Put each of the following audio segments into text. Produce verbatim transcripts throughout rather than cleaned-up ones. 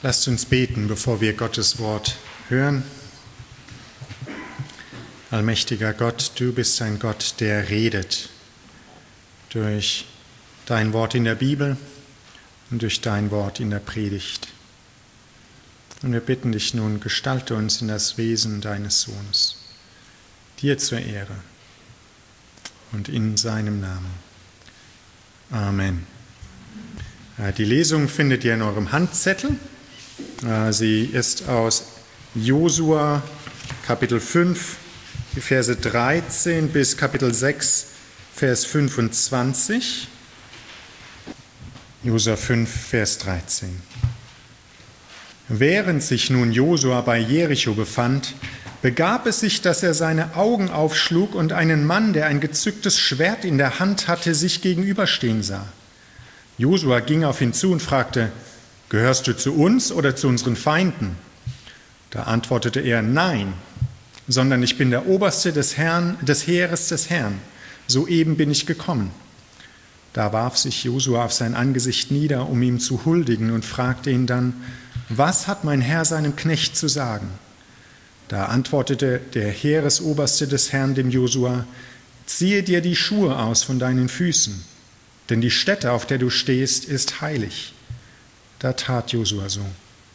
Lasst uns beten, bevor wir Gottes Wort hören. Allmächtiger Gott, du bist ein Gott, der redet durch dein Wort in der Bibel und durch dein Wort in der Predigt. Und wir bitten dich nun, gestalte uns in das Wesen deines Sohnes, dir zur Ehre und in seinem Namen. Amen. Die Lesung findet ihr in eurem Handzettel. Sie ist aus Josua Kapitel fünf, die Verse dreizehn bis Kapitel sechs, Vers fünfundzwanzig. Josua fünf, Vers dreizehn. Während sich nun Josua bei Jericho befand, begab es sich, dass er seine Augen aufschlug und einen Mann, der ein gezücktes Schwert in der Hand hatte, sich gegenüberstehen sah. Josua ging auf ihn zu und fragte: Gehörst du zu uns oder zu unseren Feinden? Da antwortete er: Nein, sondern ich bin der Oberste des Herrn, des Heeres des Herrn. Soeben bin ich gekommen. Da warf sich Josua auf sein Angesicht nieder, um ihm zu huldigen, und fragte ihn dann: Was hat mein Herr seinem Knecht zu sagen? Da antwortete der Heeresoberste des Herrn dem Josua: Ziehe dir die Schuhe aus von deinen Füßen, denn die Stätte, auf der du stehst, ist heilig. Da tat Josua so.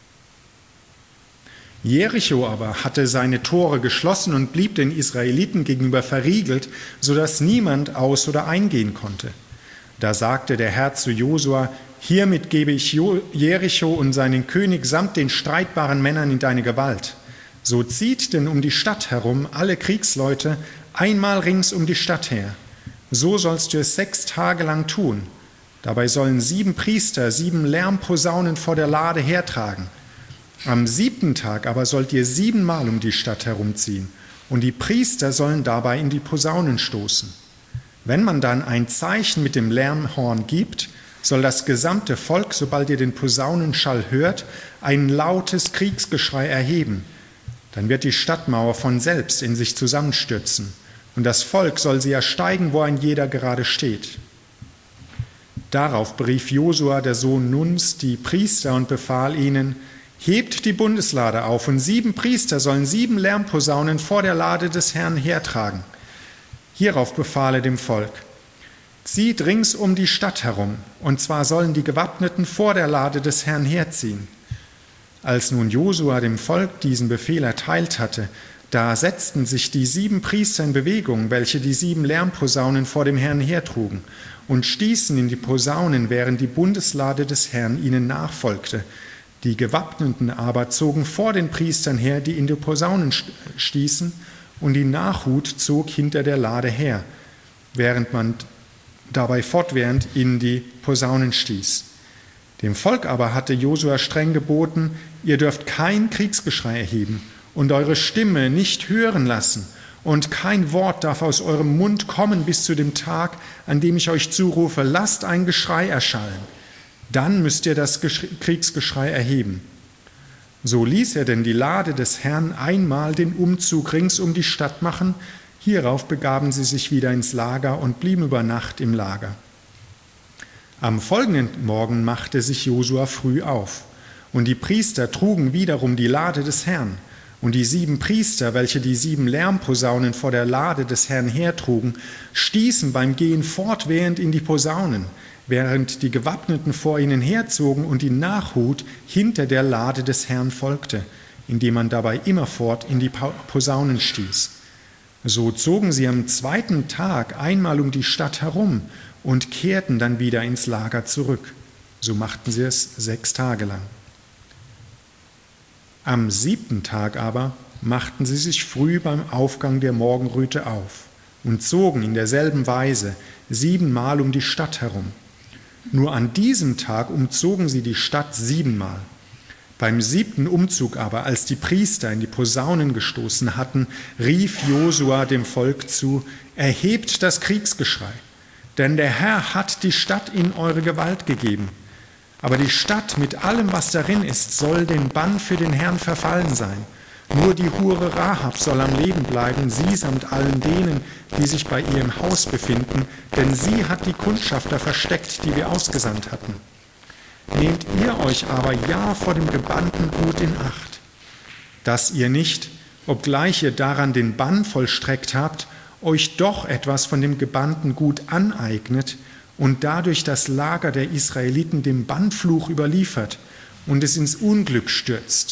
Jericho aber hatte seine Tore geschlossen und blieb den Israeliten gegenüber verriegelt, sodass niemand aus- oder eingehen konnte. Da sagte der Herr zu Josua: Hiermit gebe ich Jericho und seinen König samt den streitbaren Männern in deine Gewalt. So zieht denn um die Stadt herum alle Kriegsleute einmal rings um die Stadt her. So sollst du es sechs Tage lang tun. Dabei sollen sieben Priester sieben Lärmposaunen vor der Lade hertragen. Am siebten Tag aber sollt ihr siebenmal um die Stadt herumziehen, und die Priester sollen dabei in die Posaunen stoßen. Wenn man dann ein Zeichen mit dem Lärmhorn gibt, soll das gesamte Volk, sobald ihr den Posaunenschall hört, ein lautes Kriegsgeschrei erheben. Dann wird die Stadtmauer von selbst in sich zusammenstürzen, und das Volk soll sie ersteigen, wo ein jeder gerade steht. Darauf berief Josua, der Sohn Nuns, die Priester und befahl ihnen: Hebt die Bundeslade auf, und sieben Priester sollen sieben Lärmposaunen vor der Lade des Herrn hertragen. Hierauf befahl er dem Volk: Zieht rings um die Stadt herum, und zwar sollen die Gewappneten vor der Lade des Herrn herziehen. Als nun Josua dem Volk diesen Befehl erteilt hatte, da setzten sich die sieben Priester in Bewegung, welche die sieben Lärmposaunen vor dem Herrn hertrugen, und stießen in die Posaunen, während die Bundeslade des Herrn ihnen nachfolgte. Die Gewappneten aber zogen vor den Priestern her, die in die Posaunen stießen, und die Nachhut zog hinter der Lade her, während man dabei fortwährend in die Posaunen stieß. Dem Volk aber hatte Josua streng geboten: Ihr dürft kein Kriegsgeschrei erheben und eure Stimme nicht hören lassen, und kein Wort darf aus eurem Mund kommen bis zu dem Tag, an dem ich euch zurufe: Lasst ein Geschrei erschallen. Dann müsst ihr das Kriegsgeschrei erheben. So ließ er denn die Lade des Herrn einmal den Umzug rings um die Stadt machen. Hierauf begaben sie sich wieder ins Lager und blieben über Nacht im Lager. Am folgenden Morgen machte sich Josua früh auf, und die Priester trugen wiederum die Lade des Herrn. Und die sieben Priester, welche die sieben Lärmposaunen vor der Lade des Herrn hertrugen, stießen beim Gehen fortwährend in die Posaunen, während die Gewappneten vor ihnen herzogen und die Nachhut hinter der Lade des Herrn folgte, indem man dabei immerfort in die Posaunen stieß. So zogen sie am zweiten Tag einmal um die Stadt herum und kehrten dann wieder ins Lager zurück. So machten sie es sechs Tage lang. Am siebten Tag aber machten sie sich früh beim Aufgang der Morgenröte auf und zogen in derselben Weise siebenmal um die Stadt herum. Nur an diesem Tag umzogen sie die Stadt siebenmal. Beim siebten Umzug aber, als die Priester in die Posaunen gestoßen hatten, rief Josua dem Volk zu: Erhebt das Kriegsgeschrei, denn der Herr hat die Stadt in eure Gewalt gegeben. Aber die Stadt mit allem, was darin ist, soll dem Bann für den Herrn verfallen sein. Nur die Hure Rahab soll am Leben bleiben, sie samt allen denen, die sich bei ihr im Haus befinden, denn sie hat die Kundschafter versteckt, die wir ausgesandt hatten. nehmt ihr euch aber ja vor dem gebannten Gut in Acht, dass ihr nicht, obgleich ihr daran den Bann vollstreckt habt, euch doch etwas von dem gebannten Gut aneignet und dadurch das Lager der Israeliten dem Bannfluch überliefert und es ins Unglück stürzt.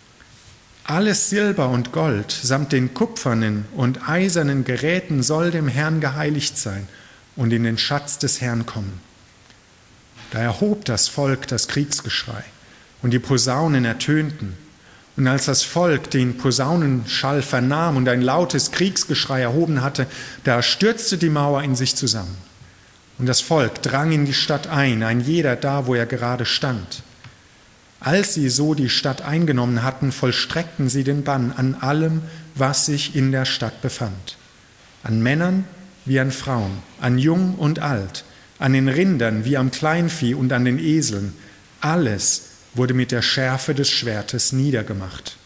Alles Silber und Gold samt den kupfernen und eisernen Geräten soll dem Herrn geheiligt sein und in den Schatz des Herrn kommen. Da erhob das Volk das Kriegsgeschrei und die Posaunen ertönten. Und als das Volk den Posaunenschall vernahm und ein lautes Kriegsgeschrei erhoben hatte, da stürzte die Mauer in sich zusammen. Und das Volk drang in die Stadt ein, ein jeder da, wo er gerade stand. Als sie so die Stadt eingenommen hatten, vollstreckten sie den Bann an allem, was sich in der Stadt befand. An Männern wie an Frauen, an Jung und Alt, an den Rindern wie am Kleinvieh und an den Eseln. Alles wurde mit der Schärfe des Schwertes niedergemacht.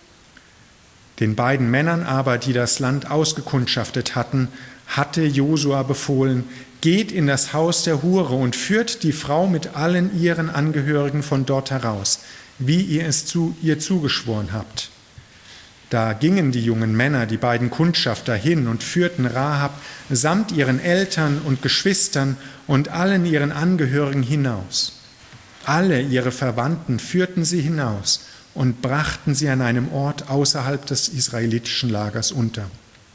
Den beiden Männern aber, die das Land ausgekundschaftet hatten, hatte Josua befohlen: Geht in das Haus der Hure und führt die Frau mit allen ihren Angehörigen von dort heraus, wie ihr es zu ihr zugeschworen habt. Da gingen die jungen Männer, die beiden Kundschafter, hin und führten Rahab samt ihren Eltern und Geschwistern und allen ihren Angehörigen hinaus. Alle ihre Verwandten führten sie hinaus und brachten sie an einem Ort außerhalb des israelitischen Lagers unter.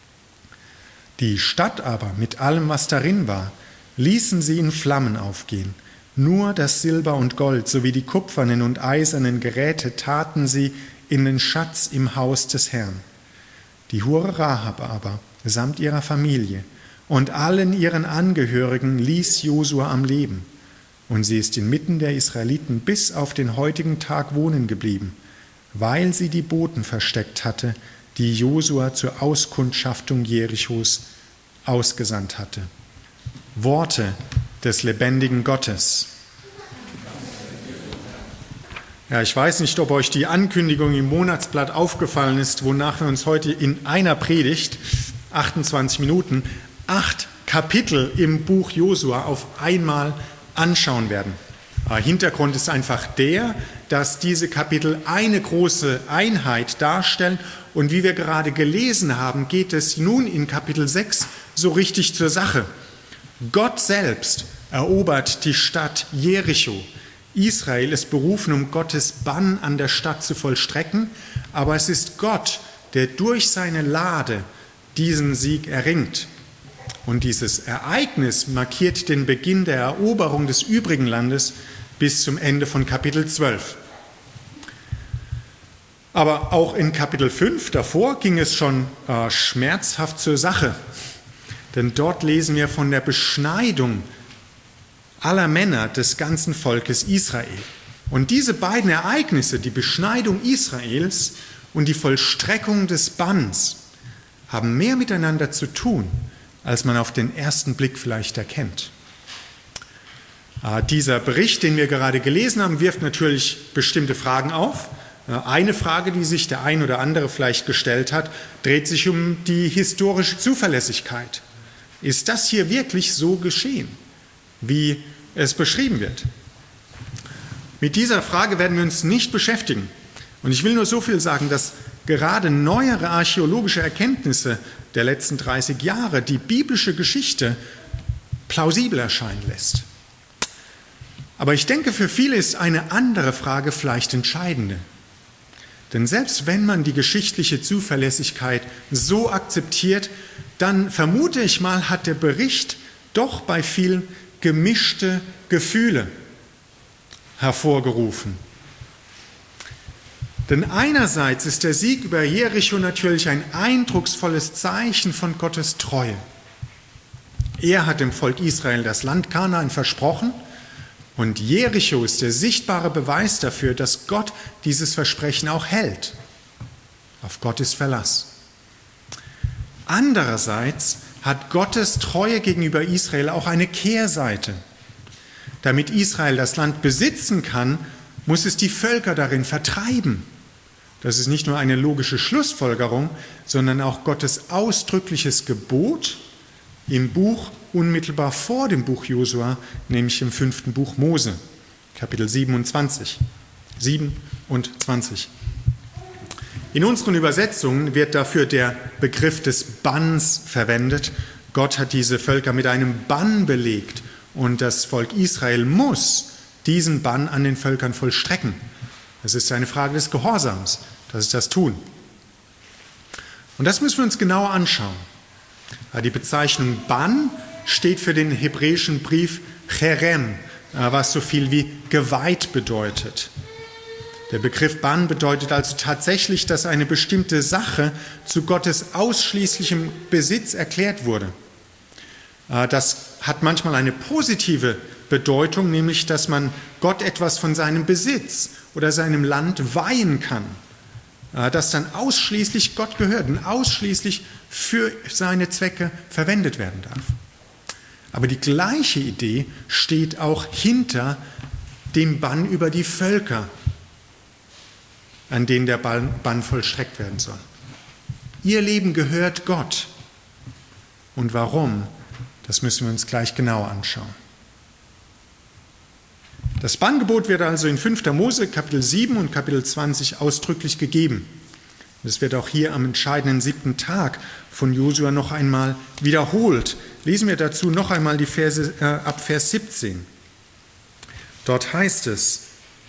Die Stadt aber mit allem, was darin war, ließen sie in Flammen aufgehen. Nur das Silber und Gold sowie die kupfernen und eisernen Geräte taten sie in den Schatz im Haus des Herrn. Die Hure Rahab aber samt ihrer Familie und allen ihren Angehörigen ließ Josua am Leben. Und sie ist inmitten der Israeliten bis auf den heutigen Tag wohnen geblieben, weil sie die Boten versteckt hatte, die Josua zur Auskundschaftung Jerichos ausgesandt hatte. Worte des lebendigen Gottes. Ja, ich weiß nicht, ob euch die Ankündigung im Monatsblatt aufgefallen ist, wonach wir uns heute in einer Predigt, achtundzwanzig Minuten, acht Kapitel im Buch Josua auf einmal anschauen werden. Hintergrund ist einfach der, dass diese Kapitel eine große Einheit darstellen und wie wir gerade gelesen haben, geht es nun in Kapitel sechs so richtig zur Sache. Gott selbst erobert die Stadt Jericho. Israel ist berufen, um Gottes Bann an der Stadt zu vollstrecken, aber es ist Gott, der durch seine Lade diesen Sieg erringt. Und dieses Ereignis markiert den Beginn der Eroberung des übrigen Landes bis zum Ende von Kapitel zwölf. Aber auch in Kapitel fünf davor ging es schon äh, schmerzhaft zur Sache. Denn dort lesen wir von der Beschneidung aller Männer des ganzen Volkes Israel. Und diese beiden Ereignisse, die Beschneidung Israels und die Vollstreckung des Banns, haben mehr miteinander zu tun, als man auf den ersten Blick vielleicht erkennt. Äh, dieser Bericht, den wir gerade gelesen haben, wirft natürlich bestimmte Fragen auf. Äh, eine Frage, die sich der ein oder andere vielleicht gestellt hat, dreht sich um die historische Zuverlässigkeit. Ist das hier wirklich so geschehen, wie es beschrieben wird? Mit dieser Frage werden wir uns nicht beschäftigen. Und ich will nur so viel sagen, dass gerade neuere archäologische Erkenntnisse der letzten dreißig Jahre die biblische Geschichte plausibel erscheinen lässt. Aber ich denke, für viele ist eine andere Frage vielleicht entscheidende. Denn selbst wenn man die geschichtliche Zuverlässigkeit so akzeptiert, dann vermute ich mal, hat der Bericht doch bei vielen gemischte Gefühle hervorgerufen. Denn einerseits ist der Sieg über Jericho natürlich ein eindrucksvolles Zeichen von Gottes Treue. Er hat dem Volk Israel das Land Kanaan versprochen und Jericho ist der sichtbare Beweis dafür, dass Gott dieses Versprechen auch hält. Auf Gottes Verlass. Andererseits hat Gottes Treue gegenüber Israel auch eine Kehrseite. Damit Israel das Land besitzen kann, muss es die Völker darin vertreiben. Das ist nicht nur eine logische Schlussfolgerung, sondern auch Gottes ausdrückliches Gebot im Buch unmittelbar vor dem Buch Josua, nämlich im fünften Buch Mose. Kapitel siebenundzwanzig. siebenundzwanzig. In unseren Übersetzungen wird dafür der Begriff des Banns verwendet. Gott hat diese Völker mit einem Bann belegt und das Volk Israel muss diesen Bann an den Völkern vollstrecken. Es ist eine Frage des Gehorsams, dass sie das tun. Und das müssen wir uns genauer anschauen. Die Bezeichnung Bann steht für den hebräischen Brief Cherem, was so viel wie geweiht bedeutet. Der Begriff Bann bedeutet also tatsächlich, dass eine bestimmte Sache zu Gottes ausschließlichem Besitz erklärt wurde. Das hat manchmal eine positive Bedeutung, nämlich dass man Gott etwas von seinem Besitz oder seinem Land weihen kann, das dann ausschließlich Gott gehört und ausschließlich für seine Zwecke verwendet werden darf. Aber die gleiche Idee steht auch hinter dem Bann über die Völker, an denen der Bann vollstreckt werden soll. Ihr Leben gehört Gott. Und warum? Das müssen wir uns gleich genauer anschauen. Das Banngebot wird also in fünfter Mose, Kapitel sieben und Kapitel zwanzig ausdrücklich gegeben. Es wird auch hier am entscheidenden siebten Tag von Josua noch einmal wiederholt. Lesen wir dazu noch einmal die Verse äh, ab Vers siebzehn. Dort heißt es: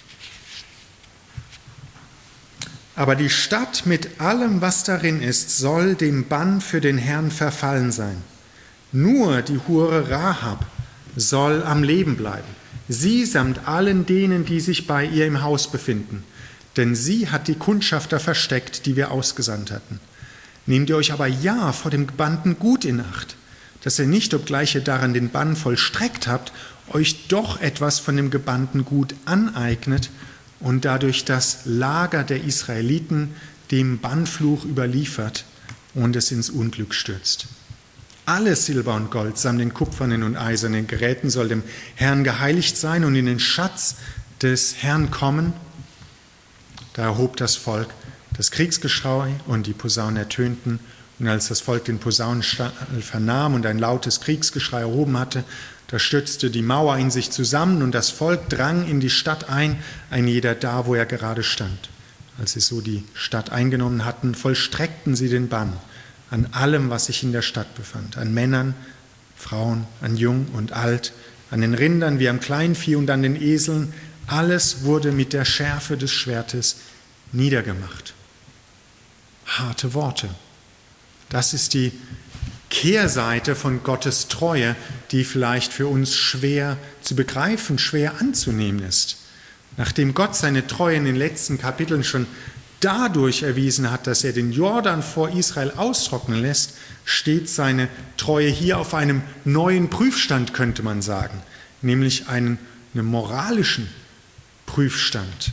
Aber die Stadt mit allem, was darin ist, soll dem Bann für den Herrn verfallen sein. Nur die Hure Rahab soll am Leben bleiben, sie samt allen denen, die sich bei ihr im Haus befinden. Denn sie hat die Kundschafter versteckt, die wir ausgesandt hatten. Nehmt ihr euch aber ja vor dem Gebannten gut in Acht, dass ihr nicht, obgleich ihr daran den Bann vollstreckt habt, euch doch etwas von dem gebannten Gut aneignet und dadurch das Lager der Israeliten dem Bannfluch überliefert und es ins Unglück stürzt. Alles Silber und Gold samt den kupfernen und eisernen Geräten soll dem Herrn geheiligt sein und in den Schatz des Herrn kommen. Da erhob das Volk das Kriegsgeschrei und die Posaunen ertönten. Und als das Volk den Posaunenschall vernahm und ein lautes Kriegsgeschrei erhoben hatte, da stürzte die Mauer in sich zusammen und das Volk drang in die Stadt ein, ein jeder da, wo er gerade stand. Als sie so die Stadt eingenommen hatten, vollstreckten sie den Bann an allem, was sich in der Stadt befand, an Männern, Frauen, an Jung und Alt, an den Rindern wie am Kleinvieh und an den Eseln. Alles wurde mit der Schärfe des Schwertes niedergemacht. Harte Worte. Das ist die Kehrseite von Gottes Treue, die vielleicht für uns schwer zu begreifen, schwer anzunehmen ist. Nachdem Gott seine Treue in den letzten Kapiteln schon dadurch erwiesen hat, dass er den Jordan vor Israel austrocknen lässt, steht seine Treue hier auf einem neuen Prüfstand, könnte man sagen, nämlich einen, einen moralischen Prüfstand.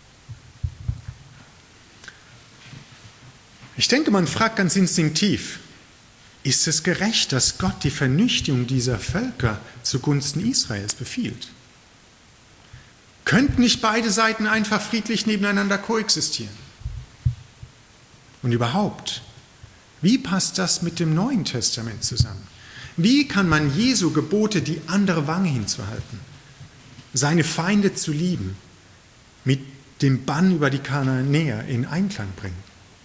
Ich denke, man fragt ganz instinktiv, ist es gerecht, dass Gott die Vernichtung dieser Völker zugunsten Israels befiehlt? Könnten nicht beide Seiten einfach friedlich nebeneinander koexistieren? Und überhaupt, wie passt das mit dem Neuen Testament zusammen? Wie kann man Jesu Gebote, die andere Wange hinzuhalten, seine Feinde zu lieben, mit dem Bann über die Kanaanäer in Einklang bringen?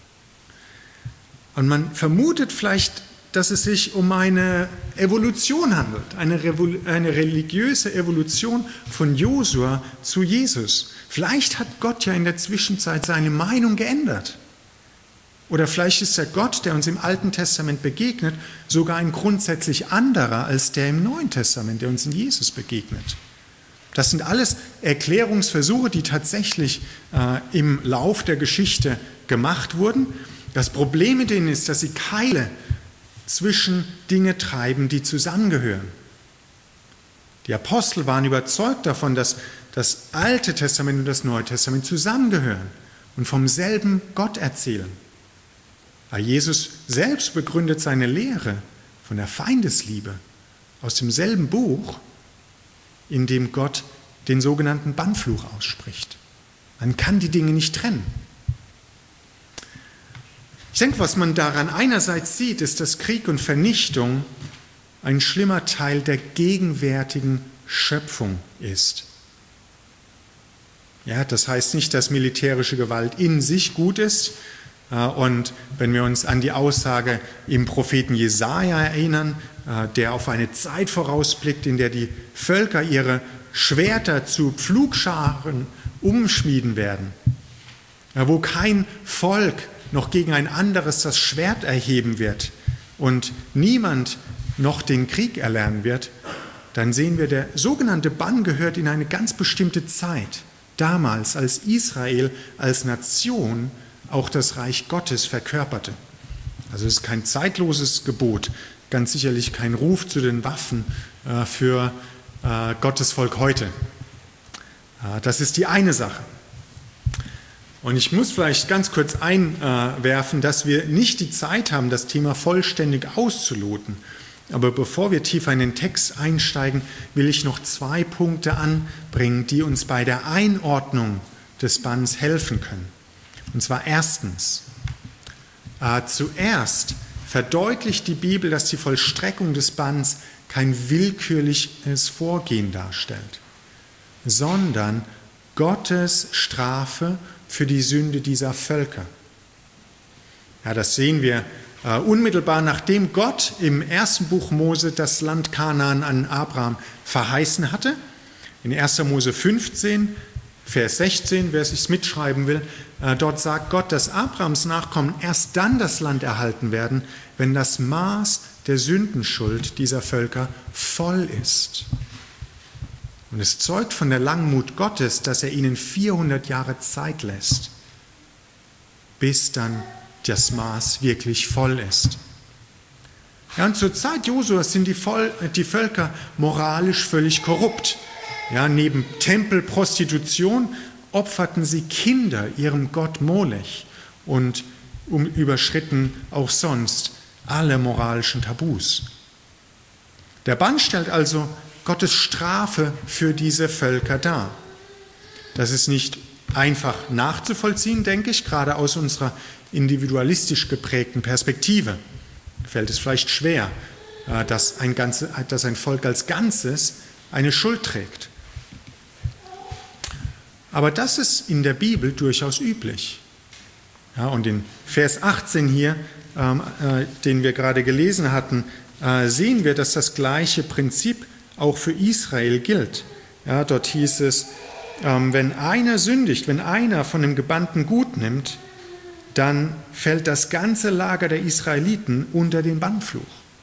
Und man vermutet vielleicht, dass es sich um eine Evolution handelt, eine, Revol- eine religiöse Evolution von Josua zu Jesus. Vielleicht hat Gott ja in der Zwischenzeit seine Meinung geändert. Oder vielleicht ist der Gott, der uns im Alten Testament begegnet, sogar ein grundsätzlich anderer als der im Neuen Testament, der uns in Jesus begegnet. Das sind alles Erklärungsversuche, die tatsächlich äh, im Lauf der Geschichte gemacht wurden. Das Problem mit denen ist, dass sie Keile zwischen Dinge treiben, die zusammengehören. Die Apostel waren überzeugt davon, dass das Alte Testament und das Neue Testament zusammengehören und vom selben Gott erzählen. Aber Jesus selbst begründet seine Lehre von der Feindesliebe aus demselben Buch, in dem Gott den sogenannten Bannfluch ausspricht. Man kann die Dinge nicht trennen. Ich denke, was man daran einerseits sieht, ist, dass Krieg und Vernichtung ein schlimmer Teil der gegenwärtigen Schöpfung ist. Ja, das heißt nicht, dass militärische Gewalt in sich gut ist. Und wenn wir uns an die Aussage im Propheten Jesaja erinnern, der auf eine Zeit vorausblickt, in der die Völker ihre Schwerter zu Pflugscharen umschmieden werden, wo kein Volk noch gegen ein anderes das Schwert erheben wird und niemand noch den Krieg erlernen wird, dann sehen wir, der sogenannte Bann gehört in eine ganz bestimmte Zeit. Damals, als Israel als Nation auch das Reich Gottes verkörperte. Also es ist kein zeitloses Gebot, ganz sicherlich kein Ruf zu den Waffen äh, für äh, Gottes Volk heute. Äh, das ist die eine Sache. Und ich muss vielleicht ganz kurz einwerfen, dass wir nicht die Zeit haben, das Thema vollständig auszuloten. Aber bevor wir tiefer in den Text einsteigen, will ich noch zwei Punkte anbringen, die uns bei der Einordnung des Banns helfen können. Und zwar erstens, äh, zuerst verdeutlicht die Bibel, dass die Vollstreckung des Banns kein willkürliches Vorgehen darstellt, sondern Gottes Strafe für die Sünde dieser Völker. Ja, das sehen wir Uh, unmittelbar nachdem Gott im ersten Buch Mose das Land Kanaan an Abraham verheißen hatte. In erster Mose fünfzehn, Vers sechzehn, wer es sich mitschreiben will, uh, dort sagt Gott, dass Abrahams Nachkommen erst dann das Land erhalten werden, wenn das Maß der Sündenschuld dieser Völker voll ist. Und es zeugt von der Langmut Gottes, dass er ihnen vierhundert Jahre Zeit lässt, bis dann das Maß wirklich voll ist. Ja, und zur Zeit Josuas sind die, Vol- die Völker moralisch völlig korrupt. Ja, neben Tempelprostitution opferten sie Kinder ihrem Gott Molech und um, überschritten auch sonst alle moralischen Tabus. Der Bann stellt also Gottes Strafe für diese Völker dar. Das ist nicht einfach nachzuvollziehen, denke ich, gerade aus unserer individualistisch geprägten Perspektive. Fällt es vielleicht schwer, dass ein, Ganze, dass ein Volk als Ganzes eine Schuld trägt. Aber das ist in der Bibel durchaus üblich. Ja, und in Vers achtzehn hier, ähm, äh, den wir gerade gelesen hatten, äh, sehen wir, dass das gleiche Prinzip auch für Israel gilt. Ja, dort hieß es, ähm, wenn einer sündigt, wenn einer von dem gebannten Gut nimmt, dann fällt das ganze Lager der Israeliten unter den Bannfluch.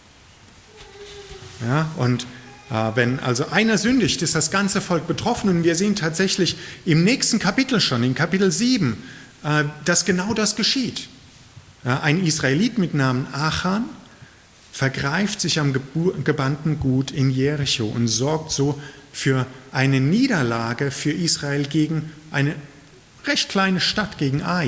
Ja, und äh, wenn also einer sündigt, ist das ganze Volk betroffen. Und wir sehen tatsächlich im nächsten Kapitel schon, in Kapitel sieben, äh, dass genau das geschieht. Ja, ein Israelit mit Namen Achan vergreift sich am gebannten Gut in Jericho und sorgt so für eine Niederlage für Israel gegen eine recht kleine Stadt, gegen Ai.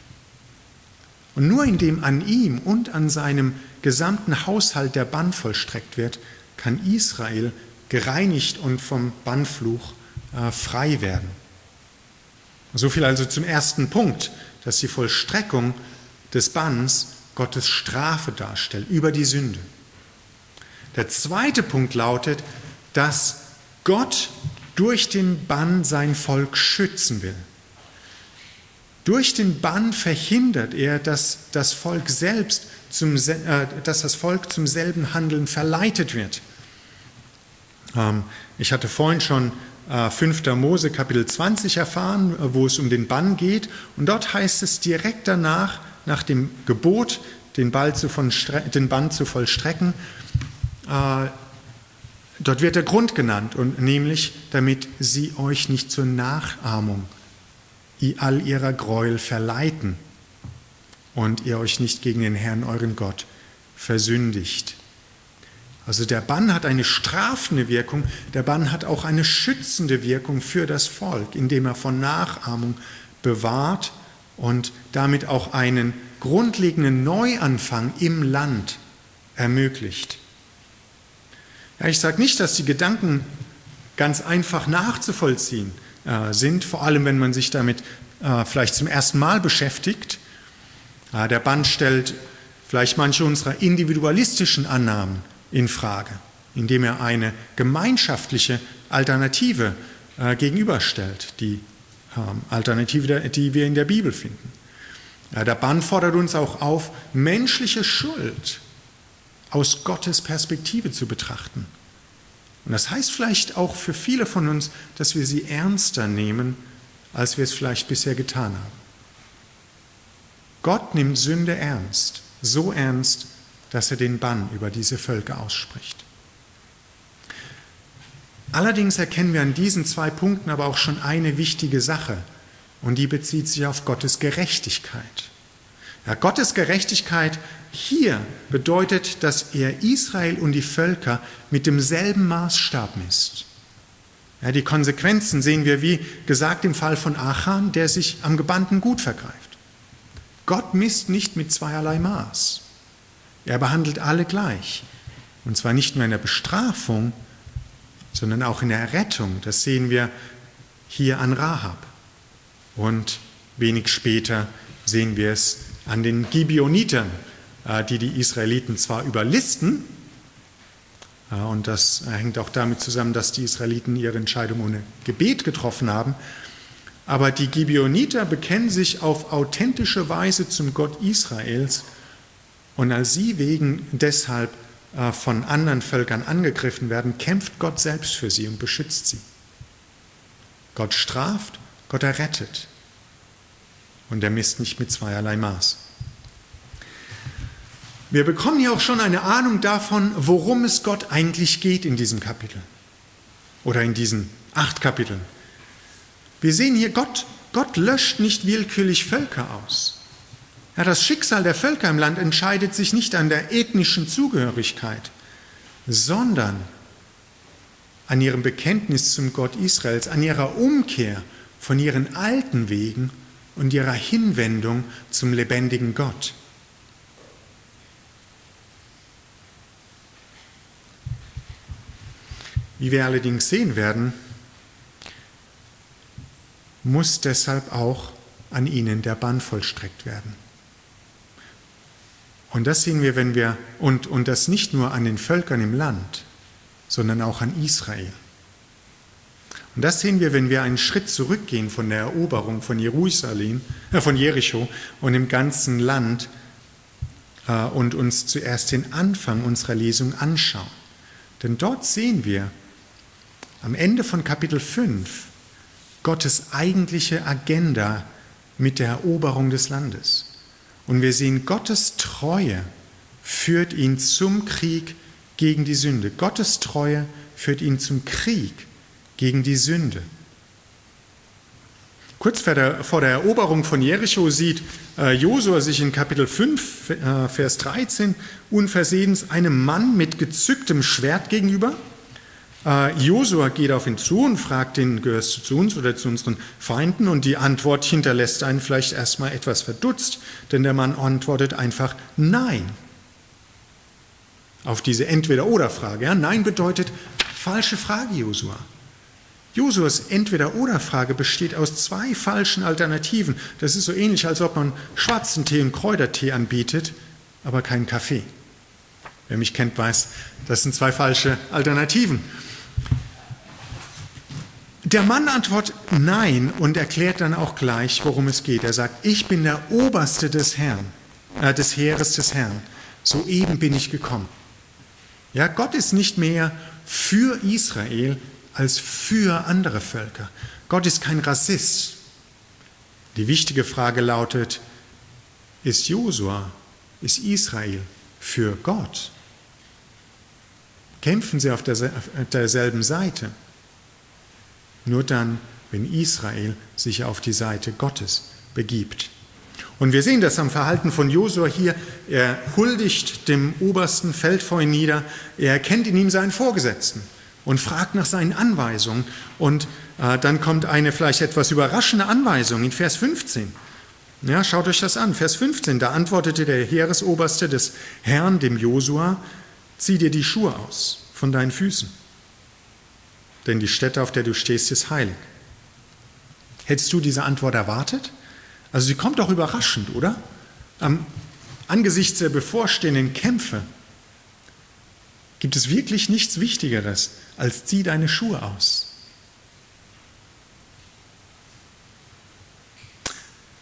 Und nur indem an ihm und an seinem gesamten Haushalt der Bann vollstreckt wird, kann Israel gereinigt und vom Bannfluch äh, frei werden. So viel also zum ersten Punkt, dass die Vollstreckung des Banns Gottes Strafe darstellt über die Sünde. Der zweite Punkt lautet, dass Gott durch den Bann sein Volk schützen will. Durch den Bann verhindert er, dass das Volk selbst zum, äh, dass das Volk zum selben Handeln verleitet wird. Ähm, ich hatte vorhin schon äh, fünfter Mose Kapitel zwanzig erfahren, wo es um den Bann geht. Und dort heißt es direkt danach, nach dem Gebot, den, Ball zu von, den Bann zu vollstrecken, äh, dort wird der Grund genannt, und nämlich, damit sie euch nicht zur Nachahmung all ihrer Gräuel verleiten und ihr euch nicht gegen den Herrn, euren Gott, versündigt. Also der Bann hat eine strafende Wirkung, der Bann hat auch eine schützende Wirkung für das Volk, indem er von Nachahmung bewahrt und damit auch einen grundlegenden Neuanfang im Land ermöglicht. Ja, ich sage nicht, dass die Gedanken ganz einfach nachzuvollziehen äh, sind, vor allem wenn man sich damit äh, vielleicht zum ersten Mal beschäftigt. Äh, der Bann stellt vielleicht manche unserer individualistischen Annahmen in Frage, indem er eine gemeinschaftliche Alternative äh, gegenüberstellt, die Alternative, die wir in der Bibel finden. Ja, der Bann fordert uns auch auf, menschliche Schuld aus Gottes Perspektive zu betrachten. Und das heißt vielleicht auch für viele von uns, dass wir sie ernster nehmen, als wir es vielleicht bisher getan haben. Gott nimmt Sünde ernst, so ernst, dass er den Bann über diese Völker ausspricht. Allerdings erkennen wir an diesen zwei Punkten aber auch schon eine wichtige Sache, und die bezieht sich auf Gottes Gerechtigkeit. Ja, Gottes Gerechtigkeit hier bedeutet, dass er Israel und die Völker mit demselben Maßstab misst. Ja, die Konsequenzen sehen wir, wie gesagt, im Fall von Achan, der sich am gebannten Gut vergreift. Gott misst nicht mit zweierlei Maß. Er behandelt alle gleich. Und zwar nicht nur in der Bestrafung, sondern auch in der Rettung. Das sehen wir hier an Rahab. Und wenig später sehen wir es an den Gibeonitern, die die Israeliten zwar überlisten, und das hängt auch damit zusammen, dass die Israeliten ihre Entscheidung ohne Gebet getroffen haben, aber die Gibeoniter bekennen sich auf authentische Weise zum Gott Israels, und als sie wegen deshalb von anderen Völkern angegriffen werden, kämpft Gott selbst für sie und beschützt sie. Gott straft, Gott errettet, und er misst nicht mit zweierlei Maß. Wir bekommen hier auch schon eine Ahnung davon, worum es Gott eigentlich geht in diesem Kapitel oder in diesen acht Kapiteln. Wir sehen hier, Gott, Gott löscht nicht willkürlich Völker aus. Ja, das Schicksal der Völker im Land entscheidet sich nicht an der ethnischen Zugehörigkeit, sondern an ihrem Bekenntnis zum Gott Israels, an ihrer Umkehr von ihren alten Wegen und ihrer Hinwendung zum lebendigen Gott. Wie wir allerdings sehen werden, muss deshalb auch an ihnen der Bann vollstreckt werden. Und das sehen wir, wenn wir, und, und das nicht nur an den Völkern im Land, sondern auch an Israel. Und das sehen wir, wenn wir einen Schritt zurückgehen von der Eroberung von Jerusalem, äh, von Jericho und im ganzen Land äh, und uns zuerst den Anfang unserer Lesung anschauen. Denn dort sehen wir am Ende von Kapitel fünf Gottes eigentliche Agenda mit der Eroberung des Landes. Und wir sehen, Gottes Treue führt ihn zum Krieg gegen die Sünde. Gottes Treue führt ihn zum Krieg gegen die Sünde. Kurz vor der, vor der Eroberung von Jericho sieht äh, Josua sich in Kapitel fünf, äh, Vers dreizehn, unversehens einem Mann mit gezücktem Schwert gegenüber. Äh, Josua geht auf ihn zu und fragt ihn, gehörst du zu uns oder zu unseren Feinden? Und die Antwort hinterlässt einen vielleicht erstmal etwas verdutzt, denn der Mann antwortet einfach Nein. Auf diese Entweder-oder-Frage. Ja? Nein bedeutet falsche Frage, Josua. Josuas Entweder-oder-Frage besteht aus zwei falschen Alternativen. Das ist so ähnlich, als ob man schwarzen Tee und Kräutertee anbietet, aber keinen Kaffee. Wer mich kennt, weiß, das sind zwei falsche Alternativen. Der Mann antwortet Nein und erklärt dann auch gleich, worum es geht. Er sagt, ich bin der Oberste des Herrn, äh, des Heeres des Herrn. Soeben bin ich gekommen. Ja, Gott ist nicht mehr für Israel als für andere Völker. Gott ist kein Rassist. Die wichtige Frage lautet, ist Josua, ist Israel für Gott? Kämpfen sie auf derselben Seite? Nur dann, wenn Israel sich auf die Seite Gottes begibt. Und wir sehen das am Verhalten von Josua hier. Er huldigt dem obersten Feldfeuer nieder. Er erkennt in ihm seinen Vorgesetzten und fragt nach seinen Anweisungen. Und äh, dann kommt eine vielleicht etwas überraschende Anweisung in Vers fünfzehn. Ja, schaut euch das an. Vers fünfzehn, da antwortete der Heeresoberste des Herrn, dem Josua, zieh dir die Schuhe aus von deinen Füßen, denn die Stätte, auf der du stehst, ist heilig. Hättest du diese Antwort erwartet? Also sie kommt doch überraschend, oder? Am, angesichts der bevorstehenden Kämpfe gibt es wirklich nichts Wichtigeres, als zieh deine Schuhe aus.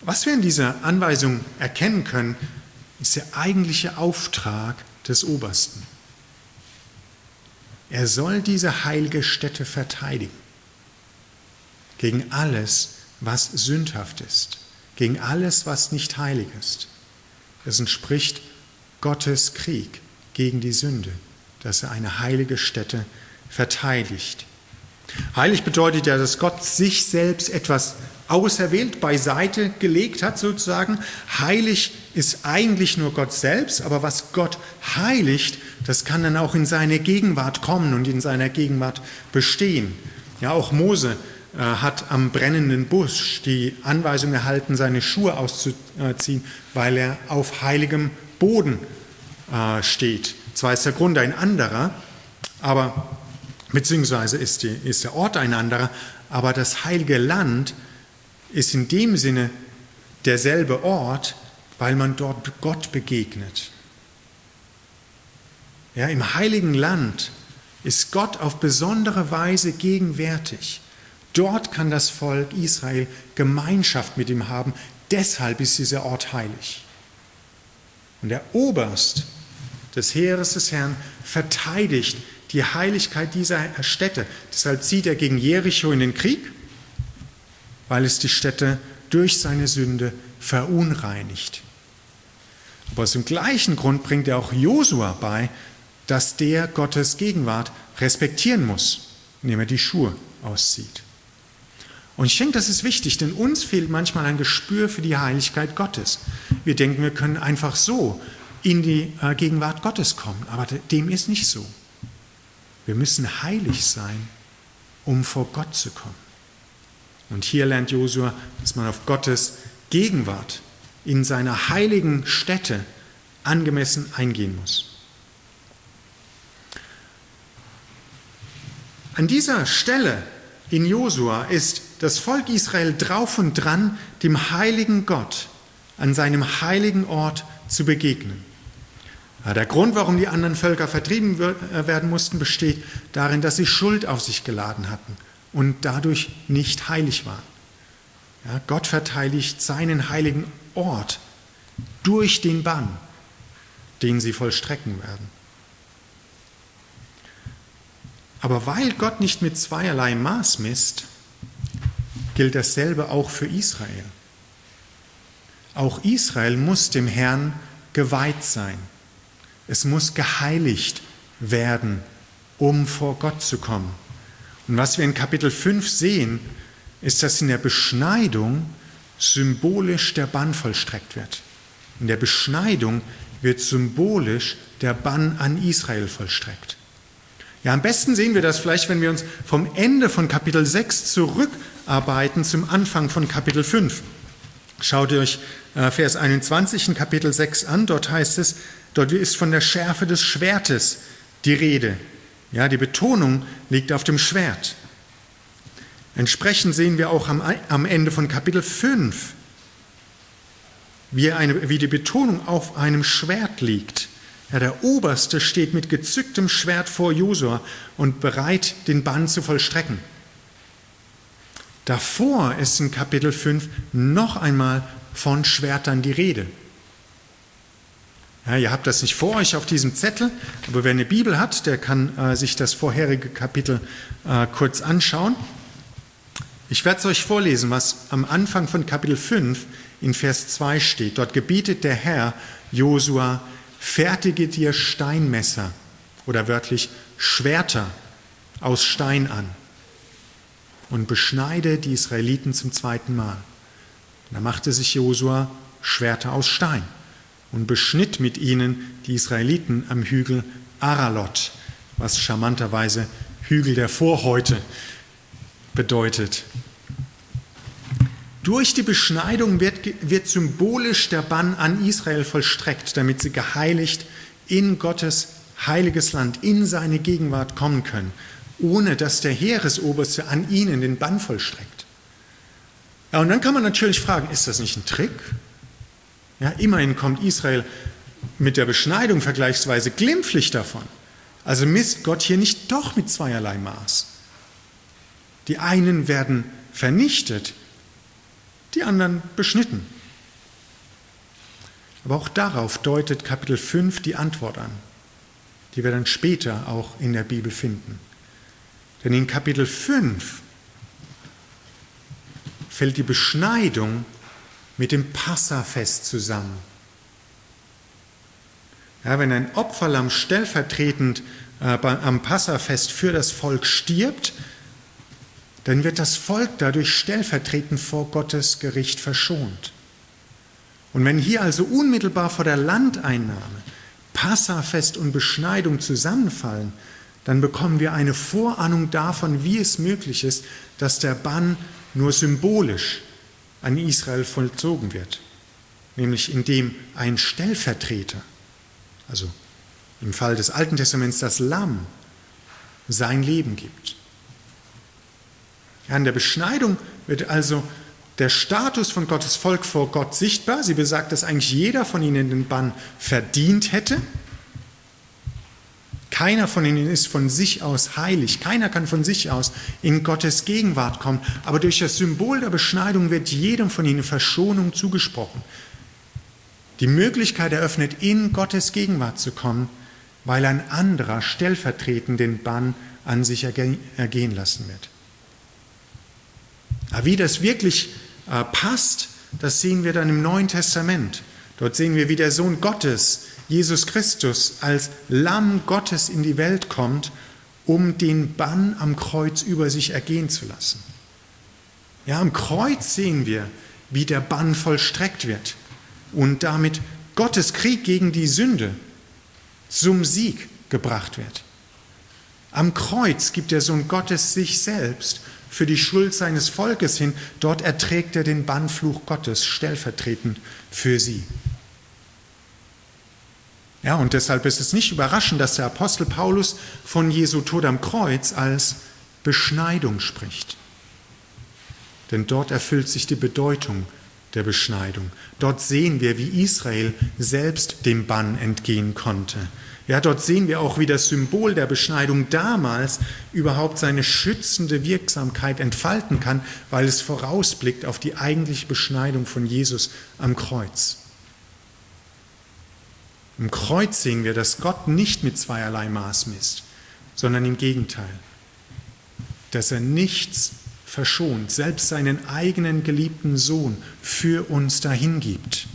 Was wir in dieser Anweisung erkennen können, ist der eigentliche Auftrag des Obersten. Er soll diese heilige Stätte verteidigen gegen alles, was sündhaft ist, gegen alles, was nicht heilig ist. Es entspricht Gottes Krieg gegen die Sünde, dass er eine heilige Stätte verteidigt. Heilig bedeutet ja, dass Gott sich selbst etwas auserwählt, beiseite gelegt hat sozusagen. Heilig ist eigentlich nur Gott selbst, aber was Gott heiligt, das kann dann auch in seine Gegenwart kommen und in seiner Gegenwart bestehen. Ja, auch Mose äh, hat am brennenden Busch die Anweisung erhalten, seine Schuhe auszuziehen, weil er auf heiligem Boden äh, steht. Zwar ist der Grund ein anderer, aber beziehungsweise ist, die, ist der Ort ein anderer, aber das heilige Land ist in dem Sinne derselbe Ort, weil man dort Gott begegnet. Ja, im heiligen Land ist Gott auf besondere Weise gegenwärtig. Dort kann das Volk Israel Gemeinschaft mit ihm haben. Deshalb ist dieser Ort heilig. Und der Oberst des Heeres des Herrn verteidigt die Heiligkeit dieser Stätte. Deshalb zieht er gegen Jericho in den Krieg, weil es die Stätte durch seine Sünde verunreinigt. Aber aus dem gleichen Grund bringt er auch Josua bei, dass der Gottes Gegenwart respektieren muss, indem er die Schuhe auszieht. Und ich denke, das ist wichtig, denn uns fehlt manchmal ein Gespür für die Heiligkeit Gottes. Wir denken, wir können einfach so in die Gegenwart Gottes kommen, aber dem ist nicht so. Wir müssen heilig sein, um vor Gott zu kommen. Und hier lernt Josua, dass man auf Gottes Gegenwart in seiner heiligen Stätte angemessen eingehen muss. An dieser Stelle in Josua ist das Volk Israel drauf und dran, dem heiligen Gott an seinem heiligen Ort zu begegnen. Der Grund, warum die anderen Völker vertrieben werden mussten, besteht darin, dass sie Schuld auf sich geladen hatten und dadurch nicht heilig waren. Ja, Gott verteidigt seinen heiligen Ort durch den Bann, den sie vollstrecken werden. Aber weil Gott nicht mit zweierlei Maß misst, gilt dasselbe auch für Israel. Auch Israel muss dem Herrn geweiht sein. Es muss geheiligt werden, um vor Gott zu kommen. Und was wir in Kapitel fünf sehen, ist, dass in der Beschneidung symbolisch der Bann vollstreckt wird. In der Beschneidung wird symbolisch der Bann an Israel vollstreckt. Ja, am besten sehen wir das vielleicht, wenn wir uns vom Ende von Kapitel sechs zurückarbeiten zum Anfang von Kapitel fünf. Schaut euch Vers einundzwanzig in Kapitel sechs an, dort heißt es, dort ist von der Schärfe des Schwertes die Rede. Ja, die Betonung liegt auf dem Schwert. Entsprechend sehen wir auch am, am Ende von Kapitel fünf, wie, eine, wie die Betonung auf einem Schwert liegt. Ja, der Oberste steht mit gezücktem Schwert vor Josua und bereit, den Bann zu vollstrecken. Davor ist in Kapitel fünf noch einmal von Schwertern die Rede. Ja, ihr habt das nicht vor euch auf diesem Zettel, aber wer eine Bibel hat, der kann äh, sich das vorherige Kapitel äh, kurz anschauen. Ich werde es euch vorlesen, was am Anfang von Kapitel fünf in Vers zwei steht. Dort gebietet der Herr Josua, fertige dir Steinmesser oder wörtlich Schwerter aus Stein an und beschneide die Israeliten zum zweiten Mal. Da machte sich Josua Schwerter aus Stein und beschnitt mit ihnen die Israeliten am Hügel Aralot, was charmanterweise Hügel der Vorhäute bedeutet. Durch die Beschneidung wird, wird symbolisch der Bann an Israel vollstreckt, damit sie geheiligt in Gottes heiliges Land, in seine Gegenwart kommen können, ohne dass der Heeresoberste an ihnen den Bann vollstreckt. Ja, und dann kann man natürlich fragen, ist das nicht ein Trick? Ja, immerhin kommt Israel mit der Beschneidung vergleichsweise glimpflich davon. Also misst Gott hier nicht doch mit zweierlei Maß. Die einen werden vernichtet, die anderen beschnitten. Aber auch darauf deutet Kapitel fünf die Antwort an, die wir dann später auch in der Bibel finden. Denn in Kapitel fünf fällt die Beschneidung mit dem Passafest zusammen. Ja, wenn ein Opferlamm stellvertretend äh, am Passafest für das Volk stirbt, dann wird das Volk dadurch stellvertretend vor Gottes Gericht verschont. Und wenn hier also unmittelbar vor der Landeinnahme Passafest und Beschneidung zusammenfallen, dann bekommen wir eine Vorahnung davon, wie es möglich ist, dass der Bann nur symbolisch an Israel vollzogen wird, nämlich indem ein Stellvertreter, also im Fall des Alten Testaments das Lamm, sein Leben gibt. Ja, in der Beschneidung wird also der Status von Gottes Volk vor Gott sichtbar. Sie besagt, dass eigentlich jeder von ihnen den Bann verdient hätte. Keiner von ihnen ist von sich aus heilig. Keiner kann von sich aus in Gottes Gegenwart kommen. Aber durch das Symbol der Beschneidung wird jedem von ihnen Verschonung zugesprochen. Die Möglichkeit eröffnet, in Gottes Gegenwart zu kommen, weil ein anderer stellvertretend den Bann an sich ergehen lassen wird. Aber wie das wirklich äh, passt, das sehen wir dann im Neuen Testament. Dort sehen wir, wie der Sohn Gottes, Jesus Christus, als Lamm Gottes in die Welt kommt, um den Bann am Kreuz über sich ergehen zu lassen. Ja, am Kreuz sehen wir, wie der Bann vollstreckt wird und damit Gottes Krieg gegen die Sünde zum Sieg gebracht wird. Am Kreuz gibt der Sohn Gottes sich selbst für die Schuld seines Volkes hin. Dort erträgt er den Bannfluch Gottes stellvertretend für sie. Ja, und deshalb ist es nicht überraschend, dass der Apostel Paulus von Jesu Tod am Kreuz als Beschneidung spricht. Denn dort erfüllt sich die Bedeutung der Beschneidung. Dort sehen wir, wie Israel selbst dem Bann entgehen konnte. Ja, dort sehen wir auch, wie das Symbol der Beschneidung damals überhaupt seine schützende Wirksamkeit entfalten kann, weil es vorausblickt auf die eigentliche Beschneidung von Jesus am Kreuz. Im Kreuz sehen wir, dass Gott nicht mit zweierlei Maß misst, sondern im Gegenteil, dass er nichts verschont, selbst seinen eigenen geliebten Sohn für uns dahingibt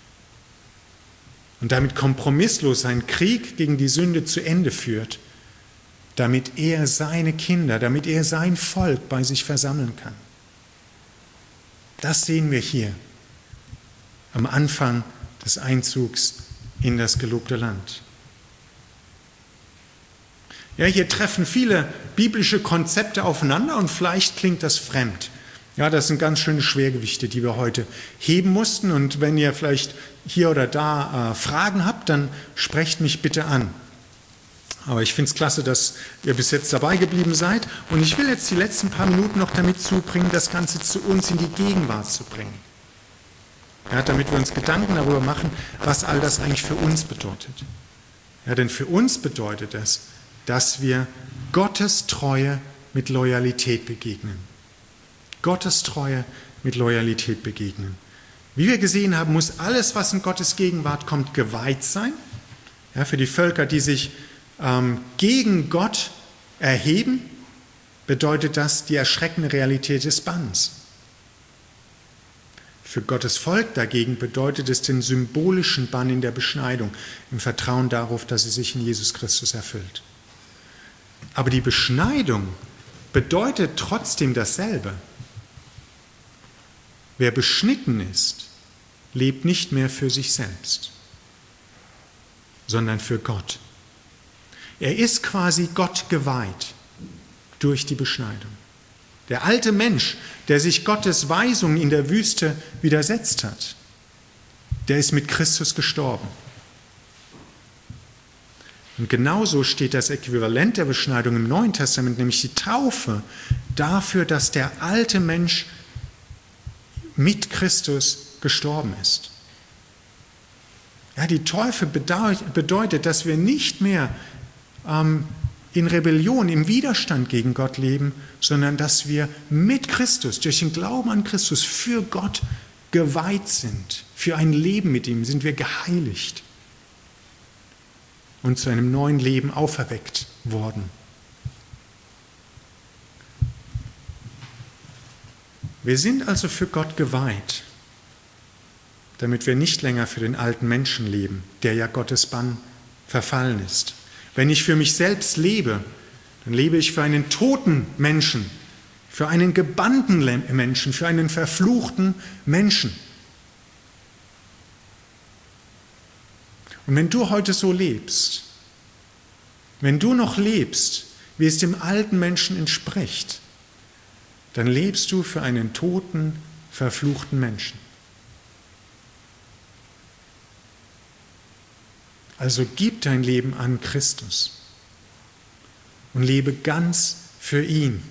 und damit kompromisslos seinen Krieg gegen die Sünde zu Ende führt, damit er seine Kinder, damit er sein Volk bei sich versammeln kann. Das sehen wir hier am Anfang des Einzugs in das gelobte Land. Ja, hier treffen viele biblische Konzepte aufeinander und vielleicht klingt das fremd. Ja, das sind ganz schöne Schwergewichte, die wir heute heben mussten. Und wenn ihr vielleicht hier oder da äh, Fragen habt, dann sprecht mich bitte an. Aber ich finde es klasse, dass ihr bis jetzt dabei geblieben seid. Und ich will jetzt die letzten paar Minuten noch damit zubringen, das Ganze zu uns in die Gegenwart zu bringen. Ja, damit wir uns Gedanken darüber machen, was all das eigentlich für uns bedeutet. Ja, denn für uns bedeutet es, dass wir Gottes Treue mit Loyalität begegnen. Gottes Treue mit Loyalität begegnen. Wie wir gesehen haben, muss alles, was in Gottes Gegenwart kommt, geweiht sein. Ja, für die Völker, die sich ähm, gegen Gott erheben, bedeutet das die erschreckende Realität des Banns. Für Gottes Volk dagegen bedeutet es den symbolischen Bann in der Beschneidung, im Vertrauen darauf, dass sie sich in Jesus Christus erfüllt. Aber die Beschneidung bedeutet trotzdem dasselbe. Wer beschnitten ist, lebt nicht mehr für sich selbst, sondern für Gott. Er ist quasi Gott geweiht durch die Beschneidung. Der alte Mensch, der sich Gottes Weisung in der Wüste widersetzt hat, der ist mit Christus gestorben. Und genauso steht das Äquivalent der Beschneidung im Neuen Testament, nämlich die Taufe, dafür, dass der alte Mensch mit Christus gestorben ist. Ja, die Taufe bedeutet, dass wir nicht mehr ähm, in Rebellion, im Widerstand gegen Gott leben, sondern dass wir mit Christus, durch den Glauben an Christus, für Gott geweiht sind, Für ein Leben mit ihm sind wir geheiligt und zu einem neuen Leben auferweckt worden. Wir sind also für Gott geweiht, damit wir nicht länger für den alten Menschen leben, der ja Gottes Bann verfallen ist. Wenn ich für mich selbst lebe, dann lebe ich für einen toten Menschen, für einen gebannten Menschen, für einen verfluchten Menschen. Und wenn du heute so lebst, wenn du noch lebst, wie es dem alten Menschen entspricht, dann lebst du für einen toten, verfluchten Menschen. Also gib dein Leben an Christus und lebe ganz für ihn.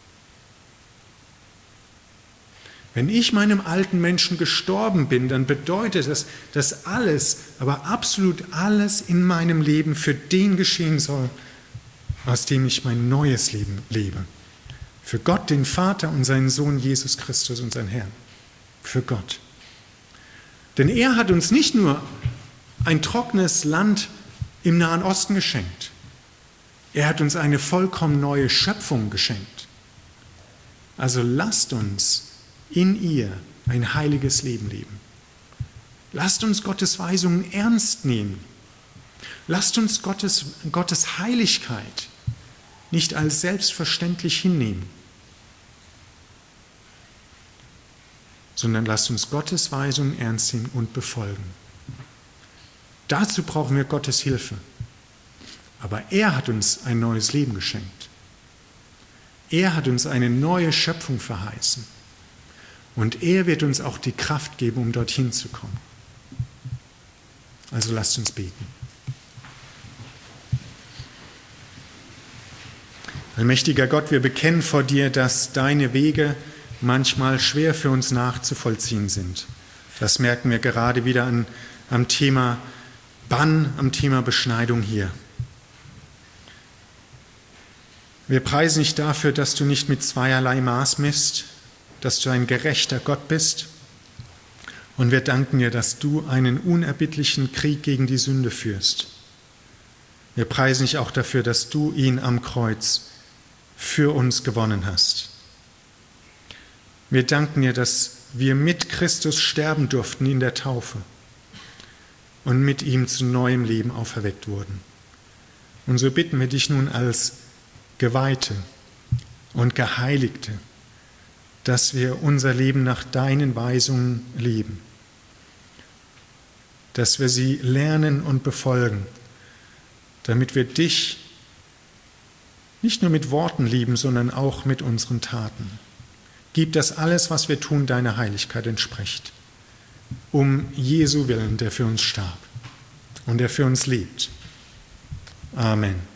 Wenn ich meinem alten Menschen gestorben bin, dann bedeutet das, dass alles, aber absolut alles in meinem Leben für den geschehen soll, aus dem ich mein neues Leben lebe. Für Gott, den Vater und seinen Sohn Jesus Christus, unseren Herrn. Für Gott. Denn er hat uns nicht nur ein trockenes Land im Nahen Osten geschenkt. Er hat uns eine vollkommen neue Schöpfung geschenkt. Also lasst uns in ihr ein heiliges Leben leben. Lasst uns Gottes Weisungen ernst nehmen. Lasst uns Gottes, Gottes Heiligkeit nicht als selbstverständlich hinnehmen, sondern lasst uns Gottes Weisungen ernst nehmen und befolgen. Dazu brauchen wir Gottes Hilfe. Aber er hat uns ein neues Leben geschenkt. Er hat uns eine neue Schöpfung verheißen. Und er wird uns auch die Kraft geben, um dorthin zu kommen. Also lasst uns beten. Allmächtiger Gott, wir bekennen vor dir, dass deine Wege manchmal schwer für uns nachzuvollziehen sind. Das merken wir gerade wieder an, am Thema Bann, am Thema Beschneidung hier. Wir preisen dich dafür, dass du nicht mit zweierlei Maß misst, dass du ein gerechter Gott bist. Und wir danken dir, dass du einen unerbittlichen Krieg gegen die Sünde führst. Wir preisen dich auch dafür, dass du ihn am Kreuz für uns gewonnen hast. Wir danken dir, dass wir mit Christus sterben durften in der Taufe und mit ihm zu neuem Leben auferweckt wurden. Und so bitten wir dich nun als Geweihte und Geheiligte, dass wir unser Leben nach deinen Weisungen leben, dass wir sie lernen und befolgen, damit wir dich nicht nur mit Worten lieben, sondern auch mit unseren Taten. Gib, dass alles, was wir tun, deiner Heiligkeit entspricht, um Jesu willen, der für uns starb und der für uns lebt. Amen.